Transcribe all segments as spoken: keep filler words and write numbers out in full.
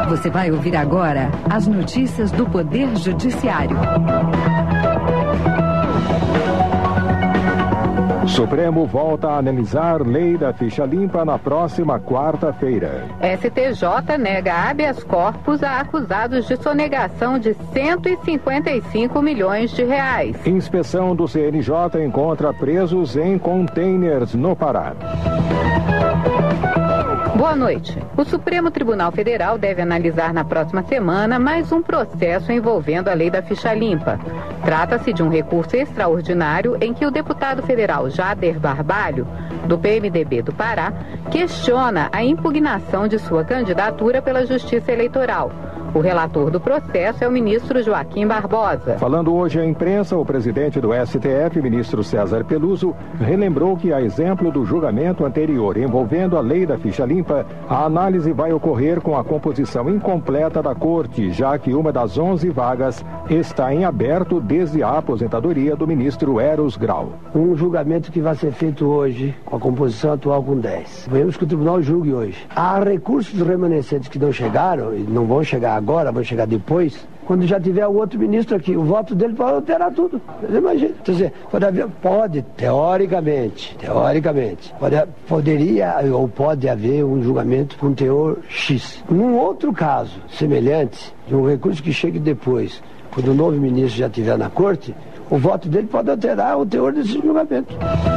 Você vai ouvir agora as notícias do Poder Judiciário. Supremo volta a analisar lei da ficha limpa na próxima quarta-feira. S T J nega habeas corpus a acusados de sonegação de cento e cinquenta e cinco milhões de reais. Inspeção do C N J encontra presos em containers no Pará. Boa noite. O Supremo Tribunal Federal deve analisar na próxima semana mais um processo envolvendo a lei da ficha limpa. Trata-se de um recurso extraordinário em que o deputado federal Jader Barbalho, do P M D B do Pará, questiona a impugnação de sua candidatura pela Justiça Eleitoral. O relator do processo é o ministro Joaquim Barbosa. Falando hoje à imprensa, o presidente do S T F, ministro César Peluso, relembrou que, a exemplo do julgamento anterior envolvendo a lei da ficha limpa, a análise vai ocorrer com a composição incompleta da corte, já que uma das onze vagas está em aberto desde a aposentadoria do ministro Eros Grau. Um julgamento que vai ser feito hoje, com a composição atual com dez. Vemos que o tribunal julgue hoje. Há recursos remanescentes que não chegaram e não vão chegar agora, vão chegar depois, quando já tiver o outro ministro aqui. O voto dele pode alterar tudo. Mas imagina. Quer dizer, pode, haver, pode teoricamente, teoricamente, pode, poderia ou pode haver um julgamento com teor X. Num outro caso semelhante, de um recurso que chegue depois, quando o novo ministro já estiver na corte, o voto dele pode alterar o teor desse julgamento.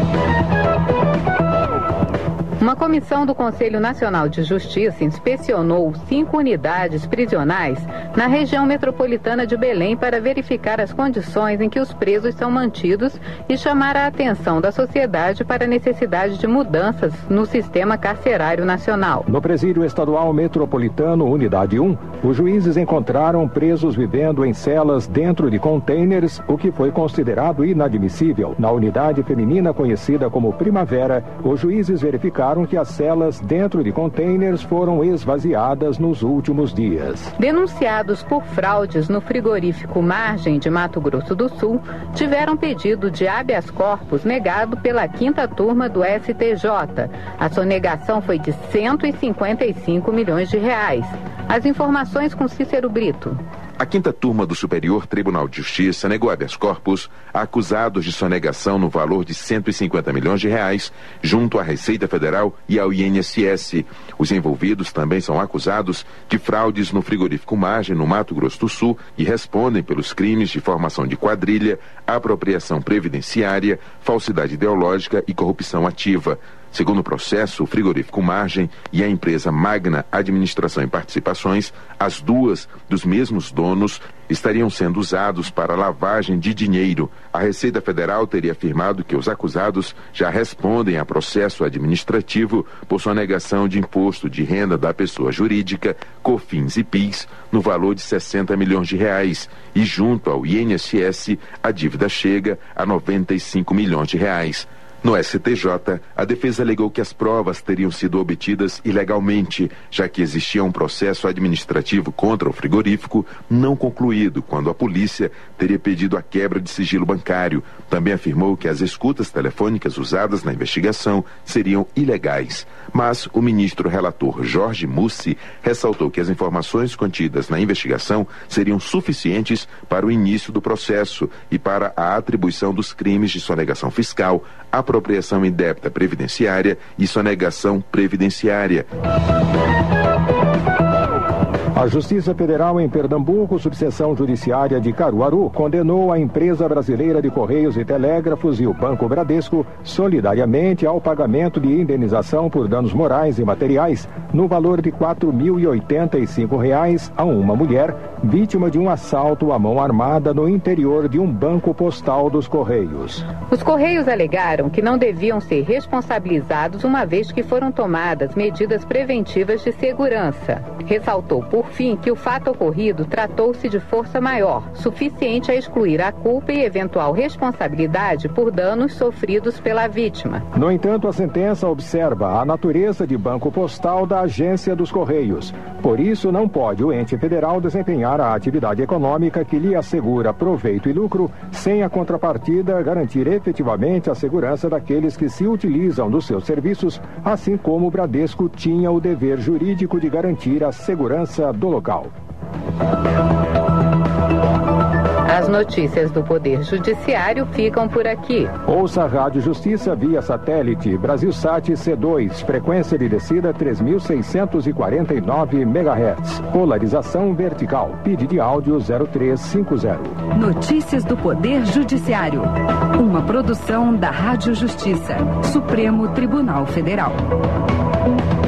Uma comissão do Conselho Nacional de Justiça inspecionou cinco unidades prisionais na região metropolitana de Belém para verificar as condições em que os presos são mantidos e chamar a atenção da sociedade para a necessidade de mudanças no sistema carcerário nacional. No Presídio Estadual Metropolitano, Unidade um, os juízes encontraram presos vivendo em celas dentro de containers, o que foi considerado inadmissível. Na unidade feminina conhecida como Primavera, os juízes verificaram que as celas dentro de containers foram esvaziadas nos últimos dias. Denunciados por fraudes no frigorífico Margem de Mato Grosso do Sul, tiveram pedido de habeas corpus negado pela quinta turma do S T J. A sonegação foi de cento e cinquenta e cinco milhões de reais. As informações com Cícero Brito. A quinta turma do Superior Tribunal de Justiça negou habeas corpus a acusados de sonegação no valor de cento e cinquenta milhões de reais junto à Receita Federal e ao I N S S. Os envolvidos também são acusados de fraudes no frigorífico Margem, no Mato Grosso do Sul, e respondem pelos crimes de formação de quadrilha, apropriação previdenciária, falsidade ideológica e corrupção ativa. Segundo o processo, o frigorífico Margem e a empresa Magna Administração e Participações, as duas dos mesmos donos, estariam sendo usados para lavagem de dinheiro. A Receita Federal teria afirmado que os acusados já respondem a processo administrativo por sonegação de imposto de renda da pessoa jurídica, COFINS e PIS, no valor de sessenta milhões de reais. E junto ao I N S S, a dívida chega a noventa e cinco milhões de reais. No S T J, a defesa alegou que as provas teriam sido obtidas ilegalmente, já que existia um processo administrativo contra o frigorífico não concluído, quando a polícia teria pedido a quebra de sigilo bancário. Também afirmou que as escutas telefônicas usadas na investigação seriam ilegais. Mas o ministro relator Jorge Mussi ressaltou que as informações contidas na investigação seriam suficientes para o início do processo e para a atribuição dos crimes de sonegação fiscal, apropriação indébita previdenciária e sonegação previdenciária. A Justiça Federal em Pernambuco, subseção judiciária de Caruaru, condenou a empresa brasileira de Correios e Telégrafos e o Banco Bradesco solidariamente ao pagamento de indenização por danos morais e materiais no valor de quatro mil e oitenta e cinco reais a uma mulher vítima de um assalto à mão armada no interior de um banco postal dos Correios. Os Correios alegaram que não deviam ser responsabilizados uma vez que foram tomadas medidas preventivas de segurança. Ressaltou, por fim, que o fato ocorrido tratou-se de força maior, suficiente a excluir a culpa e eventual responsabilidade por danos sofridos pela vítima. No entanto, a sentença observa a natureza de banco postal da Agência dos Correios. Por isso, não pode o ente federal desempenhar a atividade econômica que lhe assegura proveito e lucro, sem a contrapartida garantir efetivamente a segurança daqueles que se utilizam dos seus serviços, assim como o Bradesco tinha o dever jurídico de garantir a segurança do local. As notícias do Poder Judiciário ficam por aqui. Ouça a Rádio Justiça via satélite Brasilsat C dois, frequência de descida três mil seiscentos e quarenta e nove megahertz. Polarização vertical. P I D de áudio zero três cinco zero. Notícias do Poder Judiciário. Uma produção da Rádio Justiça. Supremo Tribunal Federal.